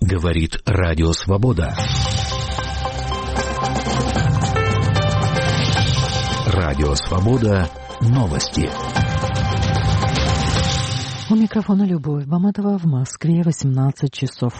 Говорит Радио Свобода. Радио Свобода. Новости. У микрофона Любовь Баматова, в Москве 18 часов.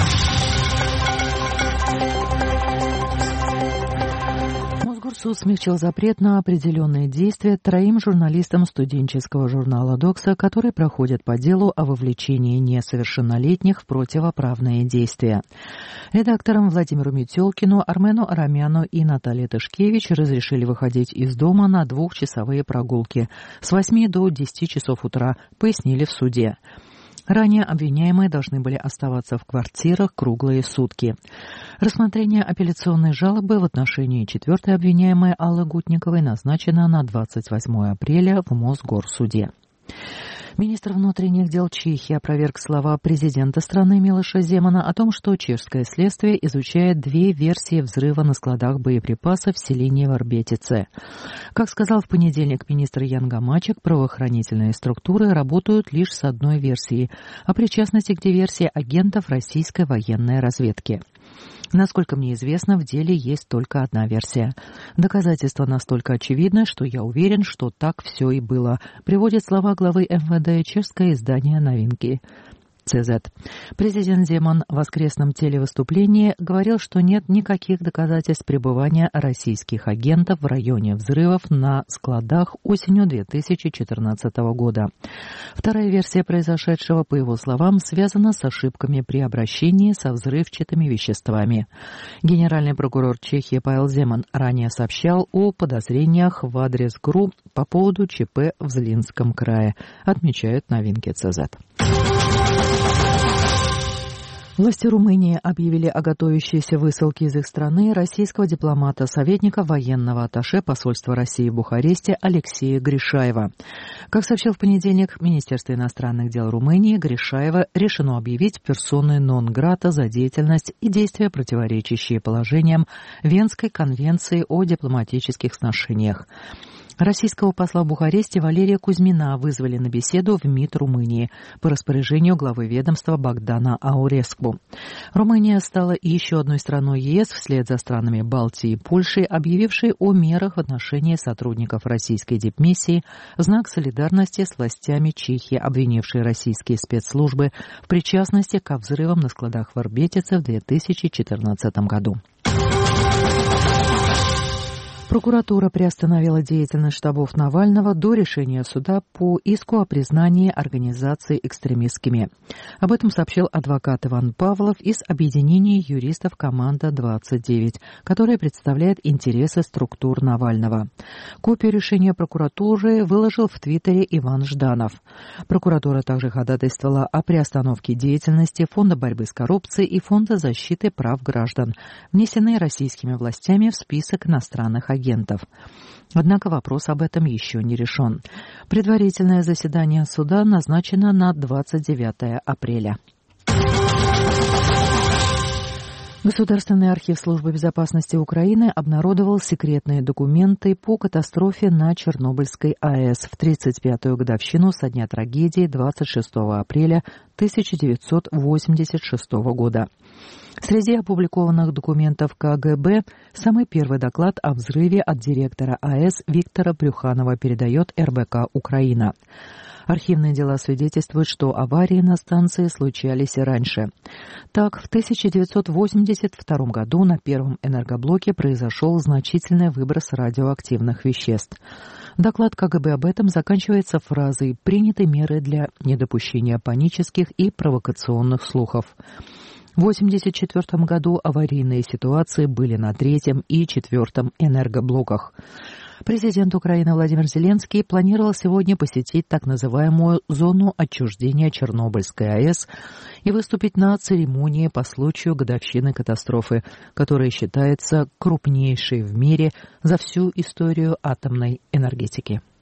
Мосгорсуд смягчил запрет на определенные действия 3 журналистам студенческого журнала «Докса», которые проходят по делу о вовлечении несовершеннолетних в противоправные действия. Редакторам Владимиру Метелкину, Армену Арамяну и Наталье Тышкевич разрешили выходить из дома на 2-часовые прогулки с 8 до 10 часов утра, пояснили в суде. Ранее обвиняемые должны были оставаться в квартирах круглые сутки. Рассмотрение апелляционной жалобы в отношении 4-й обвиняемой Аллы Гутниковой назначено на 28 апреля в Мосгорсуде. Министр внутренних дел Чехии опроверг слова президента страны Милоша Земана о том, что чешское следствие изучает 2 версии взрыва на складах боеприпасов в селении Варбетице. Как сказал в понедельник министр Ян Гамачек, правоохранительные структуры работают лишь с одной версией о причастности к диверсии агентов российской военной разведки. Насколько мне известно, в деле есть только одна версия. Доказательства настолько очевидны, что я уверен, что так все и было, приводит слова главы МВД чешское издание «Новинки». ЦЗ. Президент Земан в воскресном телевыступлении говорил, что нет никаких доказательств пребывания российских агентов в районе взрывов на складах осенью 2014 года. Вторая версия произошедшего, по его словам, связана с ошибками при обращении со взрывчатыми веществами. Генеральный прокурор Чехии Павел Земан ранее сообщал о подозрениях в адрес ГРУ по поводу ЧП в Злинском крае, отмечают «Новинки ЦЗ». Власти Румынии объявили о готовящейся высылке из их страны российского дипломата, советника военного атташе посольства России в Бухаресте Алексея Гришаева. Как сообщил в понедельник Министерство иностранных дел Румынии, Гришаева решено объявить персоной нон-грата за деятельность и действия, противоречащие положениям Венской конвенции о дипломатических сношениях. Российского посла в Бухаресте Валерия Кузьмина вызвали на беседу в МИД Румынии по распоряжению главы ведомства Богдана Ауреску. Румыния стала еще одной страной ЕС вслед за странами Балтии и Польши, объявившей о мерах в отношении сотрудников российской дипмиссии в знак солидарности с властями Чехии, обвинившей российские спецслужбы в причастности ко взрывам на складах в Варбетице в 2014 году. Прокуратура приостановила деятельность штабов Навального до решения суда по иску о признании организации экстремистскими. Об этом сообщил адвокат Иван Павлов из объединения юристов «Команда-29», которое представляет интересы структур Навального. Копию решения прокуратуры выложил в Твиттере Иван Жданов. Прокуратура также ходатайствовала о приостановке деятельности Фонда борьбы с коррупцией и Фонда защиты прав граждан, внесенные российскими властями в список иностранных агентов. Однако вопрос об этом еще не решен. Предварительное заседание суда назначено на 29 апреля. Государственный архив Службы безопасности Украины обнародовал секретные документы по катастрофе на Чернобыльской АЭС в 35-ю годовщину со дня трагедии 26 апреля 1986 года. Среди опубликованных документов КГБ самый первый доклад о взрыве от директора АЭС Виктора Брюханова передает РБК «Украина». Архивные дела свидетельствуют, что аварии на станции случались и раньше. Так, в 1982 году на первом энергоблоке произошел значительный выброс радиоактивных веществ. Доклад КГБ об этом заканчивается фразой «приняты меры для недопущения панических и провокационных слухов». В 1984 году аварийные ситуации были на 3-м и 4-м энергоблоках. Президент Украины Владимир Зеленский планировал сегодня посетить так называемую зону отчуждения Чернобыльской АЭС и выступить на церемонии по случаю годовщины катастрофы, которая считается крупнейшей в мире за всю историю атомной энергетики.